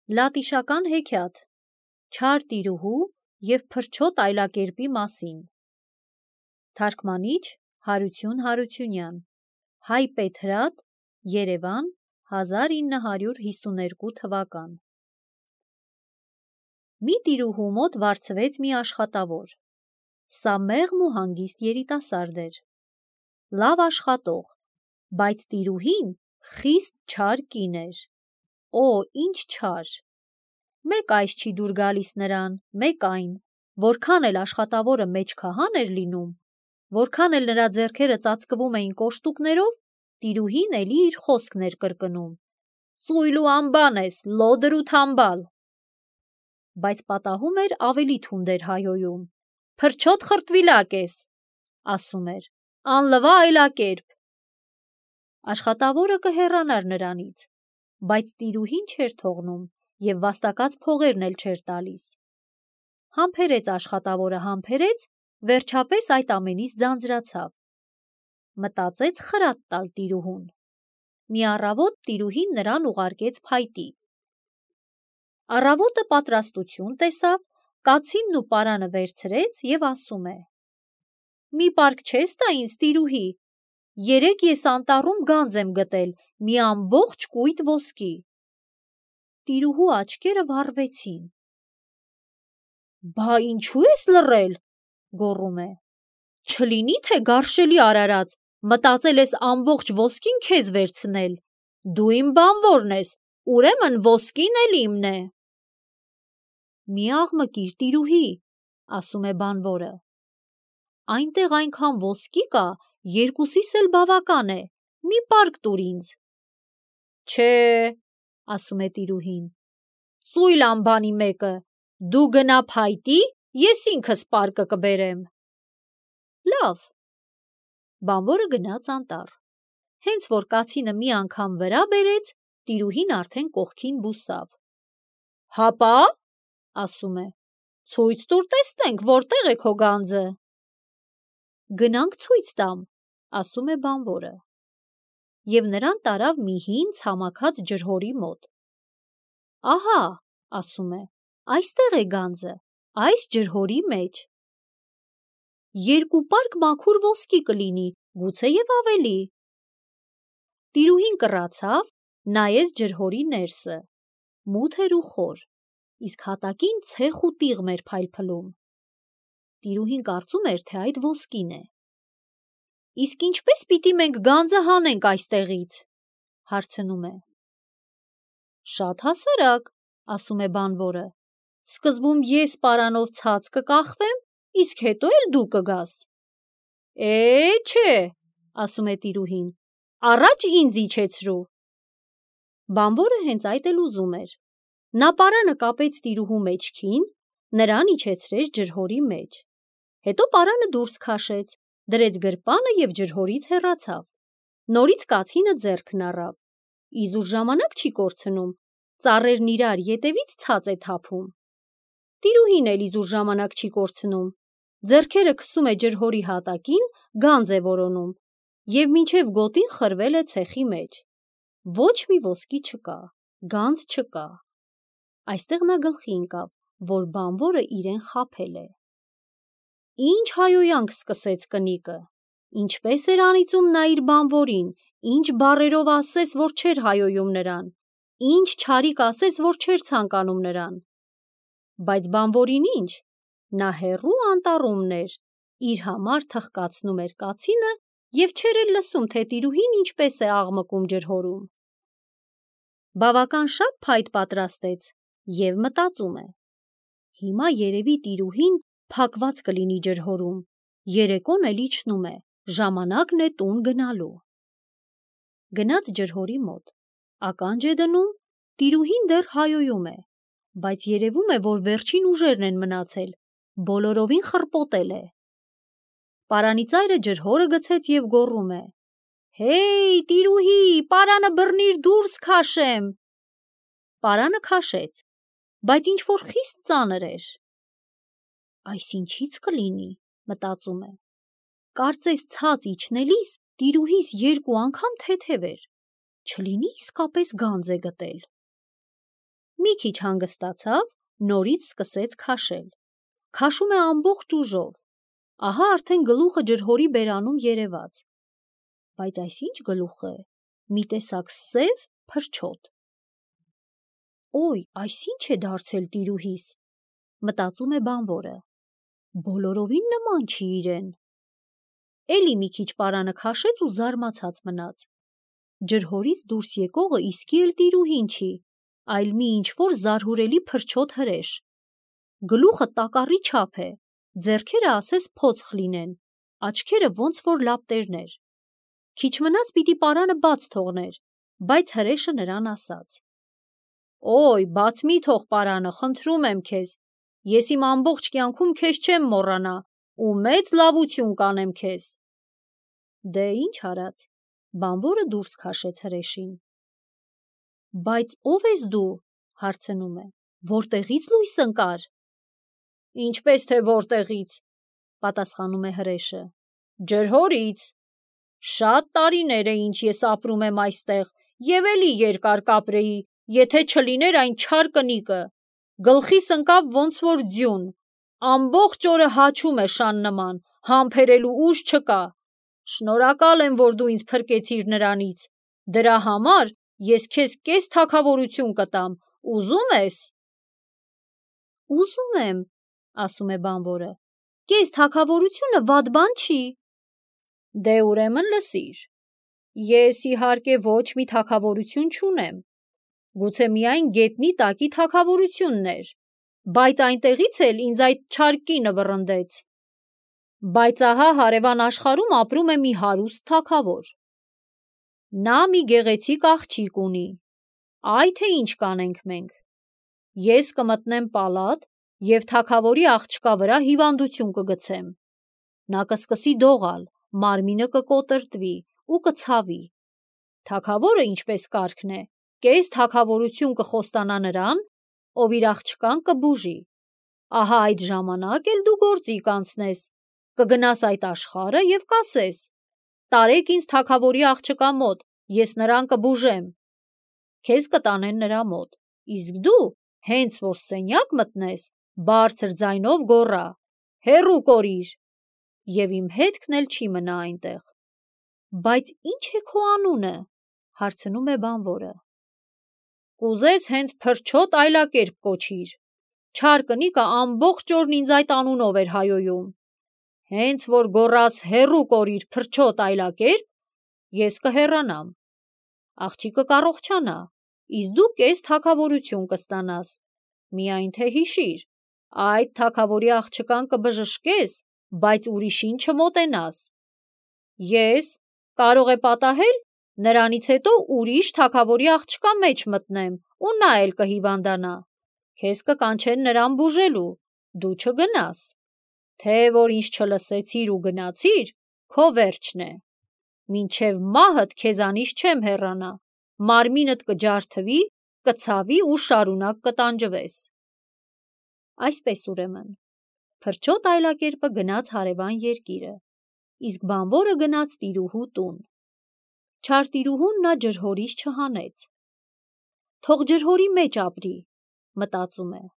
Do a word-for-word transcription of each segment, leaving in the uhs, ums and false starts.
Լատիշական հեքիաթ, չար տիրուհու և փրչոտ այլակերպի մասին։ Թարգմանիչ Հարություն Հարությունյան, Հայ Պետրատ, Երևան, հազար ինը հարյուր հիսուներկու թվական։ Մի տիրուհու մոտ վարձվեց մի աշխատավոր։ Սա մեղմ ու հանգիստ երիտասարդ էր, լավ աշխատող, բայց տիրուհին խիստ չար կին էր։ Օ, ինչ չար։ Մեկ այս չի դուր գալիս նրան, մեկ այն, որքան էլ աշխատավորը մեջքահան էր լինում, որքան էլ նրա ձեռքերը ծածկվում էին կոշտուկներով, տիրուհին էլի իր խոսքն էր կրկնում. «Ծույլ ու ամբան ես, լոդր ու թամբալ»։ Բայց պատահում էր ավելի թունդ էր հայհոյում. «Փրչոտ խրտվիլակ ես», ասում էր, «անլվա այլակերպ»։ Աշխատավորը կհեռանար նրանից, բայց տիրուհին չէր թողնում և վաստակած փողերն էլ չէր տալիս։ Համբերեց աշխատավորը, համբերեց, վերջապես այդ ամենից ձանձրացավ։ Մտածեց խրատ տալ տիրուհուն։ Մի առավոտ տիրուհին նրան ուղարկեց փայտի։ Առավոտը պատրաստություն տեսավ, կացինն ու պարանը վերցրեց և ասում է. «Մի պարկ չես տա ինձ, տիրուհի, երեկ ես անտառում գանձ եմ գտել, մի ամբողջ կույտ ոսկի»։ Տիրուհու աչքերը վառվեցին։ «Բա ինչու ես լռել», գոռում է, «չլինի թե գարշելի արարած, մտածել ես ամբողջ ոսկին քեզ վերցնել, դու իմ բանվորն ես, ուրեմն ոսկին էլ իմն է»։ «Մի աղմկիր, տիրուհի», ասում է բանվորը, «այնտեղ այնքան ոսկի կա, երկուսիս էլ բավական է, մի պարկ տուր ինձ»։ «Չէ», ասում է տիրուհին, «ծույլ ամբանի մեկը, դու գնա փայտի, ես ինքս պարկը կբերեմ»։ Լավ։ Բանվորը գնաց անտառ։ Հենց որ կացինը մի անգամ վրա բերեց, տիրուհին արդեն կողքին բուսավ։ «Հապա», ասում է, «ցույց տուր տեսնենք, որտեղ է քո գանձը»։ «Գնանք ցույց տամ», ասում է բանվորը։ Եվ նրան տարավ մի հին ցամաքած ջրհորի մոտ։ «Ահա», ասում է, «այստեղ է գանձը, այս ջրհորի մեջ»։ «Երկու պարկ մաքուր ոսկի կլինի, գուցեև ավելի»։ Տիրուհին կռացավ, նայեց ջրհորի ներսը, մութ էր ու խոր, իսկ հատակին ցեխ ու տիղմ էր փայլփլում։ Տիրուհին կարծում էր, թե այդ ոսկին է։ «Իսկ ինչպե՞ս պիտի մենք գանձը հանենք այստեղից», հարցնում է։ «Շատ հասարակ», ասում է բանվորը, «սկզբում ես պարանով ցած կկախվեմ, իսկ հետո էլ դու կգաս»։ «Է, չէ», ասում է տիրուհին, «առաջ ինձ իջեցրու»։ Բանվորը հենց այդ էլ ուզում էր։ Նա պարանը կապեց տիրուհու մեջքին, նրան իջեցրեց ջրհորի մեջ։ Հետո պարանը դուրս քաշեց, դրեց գրպանը և ջրհորից հեռացավ։ Նորից կացինը ձեռքն առավ։ Իզուր ժամանակ չի կորցնում, ծառերն իրար ետևից ցած է թափում։ Տիրուհին էլ իզուր ժամանակ չի կորցնում, ձեռքերը քսում է ջրհորի հատակին, գանձ է որոնում և մինչև գոտին խրվել է ցեխի մեջ։ Ոչ մի ոսկի չկա, գանձ չկա։ Այստեղ նա գլխի ընկավ, որ բանվորը իրեն խաբել է։ Ինչ հայհոյանք սկսեց կնիկը։ Ինչպես էր անիծում նա իր բանվորին, ինչ բառերով ասես, որ չէր հայհոյում նրան, ինչ չարիք ասես, որ չէր ցանկանում նրան։ Բայց բանվորին ինչ, նա հեռու անտառումն էր, իր համար թխկացնում էր կացինը և չէր էլ լսում, թե տիրուհին ինչպես է աղմկում ջրհորում։ Բավական շատ փայտ պատրաստեց և մտածում է. հիմա երևի տիրուհին փակված կլինի ջրհորում, երեկոն էլ իջնում է, ժամանակն է տուն գնալու։ Գնաց ջրհորի մոտ, ականջ է դնում, տիրուհին դեռ հայհոյում է, բայց երևում է, որ վերջին ուժերն են մնացել, բոլորովին խռպոտել է։ Պարանի ծայրը ջրհորը գցեց և գոռում է. «Հեյ, տիրուհի, պարանը բռնիր դուրս քաշեմ»։ Պարանը քաշեց, բայց ինչ-որ խիստ ծանր էր։ «Այս ինչի՞ց կլինի», մտածում է, «կարծես ցած իջնելիս տիրուհիս երկու անգամ թեթև էր, չլինի իսկապես գանձ է գտել»։ Մի քիչ հանգստացավ, նորից սկսեց քաշել։ Քաշում է ամբողջ ուժով։ Ահա արդեն գլուխը ջրհորի բերանում երևաց։ Բայց այս ինչ գլուխ է, մի տեսակ սև փրչոտ։ Ոյ, այս ինչ է դարձել տիրուհիս, մտածում է բանվորը։ Բոլորովին նման չի իրեն։ Էլի մի քիչ պարանը քաշեց ու զարմացած մնաց։ Ջրհորից դուրս եկողը իսկի էլ տիրուհին չի, այլ մի ինչ-որ զարհուրելի փրչոտ հրեշ։ Գլուխը տակառի չափ է, ձեռքերը ասես փոცხ լինեն, աչքերը ոնց որ լապտերներ։ Քիչ մնաց պիտի պարանը բաց թողներ, բայց հրեշը նրան ասաց. Ոյ, բաց մի թող պարանը, խնդրում եմ քեզ, ես իմ ամբողջ կյանքում քեզ չեմ մոռանա ու մեծ լավություն կանեմ քեզ։ Դե ինչ արած, բանվորը դուրս քաշեց հրեշին։ Բայց ով ես դու, հարցնում է, որտեղից լույս ընկար։ Ինչպես թե որտեղից, պատասխանում է հրեշը, ջրհորից։ Շատ տարիներ է ինչ ես ապրում եմ այստեղ և էլի երկար կապրեի, եթե չլիներ այն չար կնիկը, գլխիս ընկավ ոնց որ ձյուն, ամբողջ օրը հաչում է շան նման, համբերելու ուժ չկա, շնորհակալ եմ, որ դու ինձ փրկեցիր նրանից, դրա համար ես քեզ կես թագավորություն կտամ, ուզում ես։ Ուզում եմ, ասում է բանվորը, կես թագավորությունը վատ բան չի։ Դե ուրեմն լսիր, ես իհարկե ոչ մի թագավորություն չունեմ, գուցե միայն գետնի տակի թագավորությունն էր, բայց այնտեղից էլ ինձ այդ չար կինը վռնդեց։ Բայց ահա հարևան աշխարհում ապրում է մի հարուստ թագավոր։ Նա մի գեղեցիկ աղջիկ ունի, այ թե ինչ կանենք մենք։ Ես կմտնեմ պալատ և թագավորի աղջկա վրա հիվանդություն կգցեմ։ Նա կսկսի դողալ, մարմինը կկոտրտվի ու կցավի։ Թագավորը, ինչպես կարգն է, կես թագավորություն կխոստանա նրան, ով իր աղջկան կբուժի։ Ահա այդ ժամանակ էլ դու գործի կանցնես, կգնաս այդ աշխարհը և կասես. տարեք ինձ թագավորի աղջկա մոտ, ես նրան կբուժեմ։ Քեզ կտանեն նրա մոտ, իսկ դու, հենց որ սենյակ մտնես, բարձր ձայնով գոռա. հեռու կորիր, և իմ հետքն էլ չի մնա այնտեղ։ Բայց ի՞նչ է քո անունը, հարցնում է բանվորը։ Կուզես հենց փրչոտ այլակերպ կոչիր, չար կնիկը ամբողջ օրն ինձ այդ անունով էր հայոյում։ Հենց որ գոռաս հեռու կորիր փրչոտ այլակերպ, ես կհեռանամ։ Աղջիկը կառողջանա, իսկ դու կես թագավորություն կստանաս, միայն թե հիշիր, այդ թագավորի աղջկան կբժշկես, բայց ուրիշին չմոտենաս։ Ես, կարող է պատահել, նրանից հետո ուրիշ թագավորի աղջկա մեջ մտնեմ ու նա էլ կհիվանդանա, քեզ կկանչեն նրան բուժելու, դու չգնաս, թե որ ինձ չլսեցիր ու գնացիր, քո վերջն է։ Մինչև մահդ քեզանից չեմ հեռանա, մարմինդ կջարդվի, կցավի ու շարունակ կտանջվես։ Այսպես ուրեմն, փրչոտ այլակերպը գնաց հարևան երկիրը, իսկ բանվորը գնաց տիրուհու տուն։ Չար տիրուհուն նա ջրհորից չհանեց։ Թող ջրհորի մեջ ապրի, մտածում է։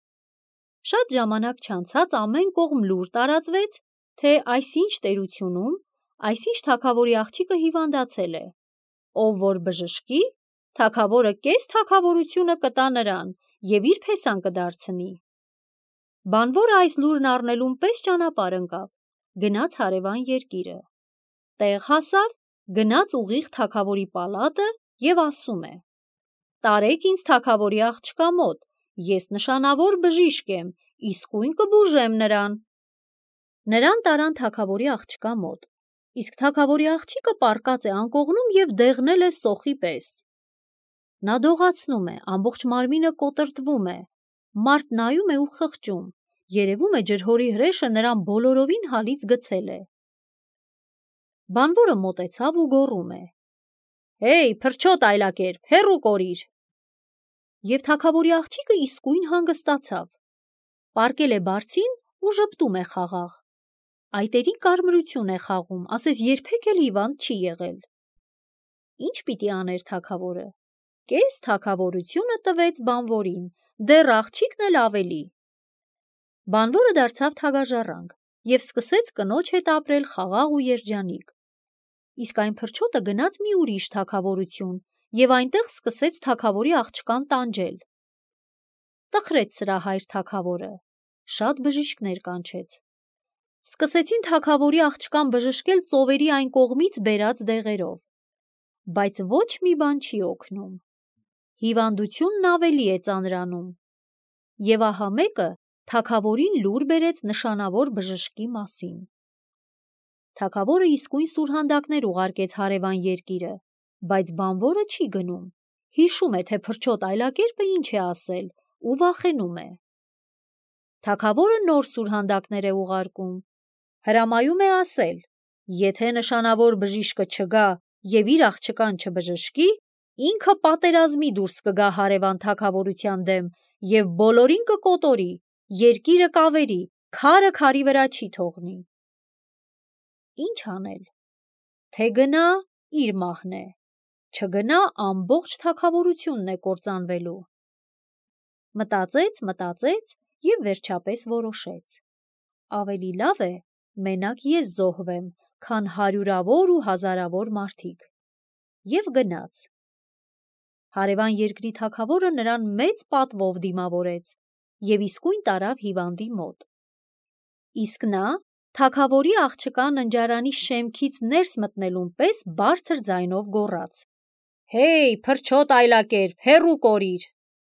Շատ ժամանակ չանցած ամեն կողմ լուր տարածվեց, թե այսինչ տերությունում, այսինչ թագավորի աղջիկը հիվանդացել է, ով որ բժշկի, թագավորը կես թագավորությունը կտա նրան և իր փեսան կդարձնի։ Բանվորը այս լուրն առնելուն պես ճանապարհ ընկավ, գնաց հարևան երկիրը։ Տեղ հասավ, գնաց ուղիղ թագավորի պալատը և ասում է. տարեք ինձ թագավորի աղջկա մոտ, ես նշանավոր բժիշկ եմ, իսկույն կբուժեմ նրան։ Նրան տարան թագավորի աղջկա մոտ, իսկ թագավորի աղջիկը պառկած է անկողնում և դեղնել է սոխի պես։ Նա դողացնում է, ամբողջ մարմինը կոտրտվում է, մարդ նայում է ու խղճում, երևում է ջրհորի հրեշը նրան բոլորովին հալից գցել է։ Բանվորը մոտեցավ ու գոռում է. Հեյ, փրչոտ այլակերպ, հեռու կորիր։ Եվ թագավորի աղջիկը իսկույն հանգստացավ, պառկել է բարձին ու ժպտում է խաղաղ, այտերի կարմրություն է խաղում, ասես երբեք էլ հիվանդ չի եղել։ Ինչ պիտի աներ թագավորը։ կես թագավորությունը տվեց բանվորին, դեռ աղջիկն էլ ավելի։ Բանվորը դարձավ թագաժառանգ և սկսեց կնոջ հետ ապրել խաղաղ ու երջանիկ։ Իսկ այն փրչոտը գնաց մի ուրիշ թագավորություն և այնտեղ սկսեց թագավորի աղջկան տանջել։ Տխրեց սրա հայր թագավորը, շատ բժիշկներ կանչեց։ Սկսեցին թագավորի աղջկան բժշկել ծովերի այն կողմից բերած դեղերով, բայց ոչ մի բան չի օգնում։ Հիվանդությունն ավելի է ծանրանում։ Եվ ահա մեկը թագավորին լուր բերեց նշանավոր բժշկի մասին։ Թագավորը իսկույն սուրհանդակներ ուղարկեց հարևան երկիրը, բայց բանվորը չի գնում, հիշում է, թե փրչոտ այլակերպը ինչ է ասել ու վախենում է։ Թագավորը նոր սուրհանդակներ է ուղարկում, հրամայում է ասել. եթե նշանավոր բժիշկը չգա և իր աղջկան չբժշկի, ինքը պատերազմի դուրս կգա հարևան թագավորության դեմ և բոլորին կկոտորի, երկիրը կավերի, քարը քարի վրա չի թողնի։ Ինչ անել։ Թե գնա, իր մահն է, չգնա, ամբողջ թագավորությունն է կործանվելու։ Մտածեց, մտածեց և վերջապես որոշեց. ավելի լավ է մենակ ես զոհվեմ, քան հարյուրավոր ու հազարավոր մարդիկ։ Եվ գնաց։ Հարևան երկրի թագավորը նրան մեծ պատվով դիմավորեց և իսկույն տարավ հիվանդի մոտ։ Իսկ նա թագավորի աղջկա ննջարանի շեմքից ներս մտնելուն պես բարձր ձայնով գոռաց. «Հեյ, փրչոտ այլակերպ, հեռու կորիր»։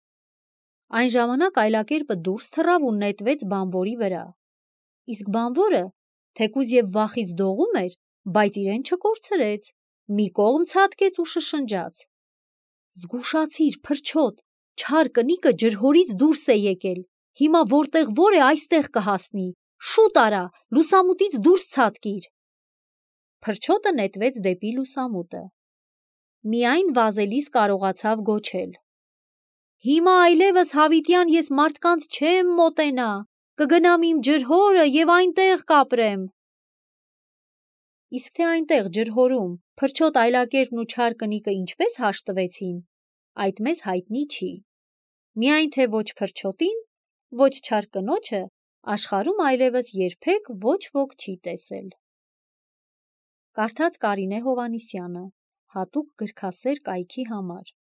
Այն ժամանակ այլակերպը դուրս թռավ ու նետվեց բանվորի վրա։ Իսկ բանվորը, թեկուզ և վախից դողում էր, բայց իրեն չկորցրեց, մի կողմ ցատկեց ու շշնջաց. «Զգուշացիր, փրչոտ, չար կնիկը ջրհորից դուրս է եկել, հիմա որտեղ որ է, այստեղ կհասնի, շուտ արա, լուսամուտից դուրս ցատկիր»։ Փրչոտը նետվեց դեպի լուսամուտը։ Միայն վազելիս կարողացավ գոչել. «Հիմա այլևս հավիտյան ես մարդկանց չեմ մոտենա, կգնամ իմ ջրհորը և այնտեղ կապրեմ»։ Իսկ թե այնտեղ ջրհորում փրչոտ այլակերպն ու չար կնիկը ինչպես հաշտվեցին, այդ մեզ հայտնի չի։ Միայն թե ոչ փրչոտին, ոչ չար կնոջը աշխարհում այլևս երբեք ոչ ոք չի տեսել։ Կարդաց Կարինե Հովհաննիսյանը, հատուկ գրքասեր կայքի համար։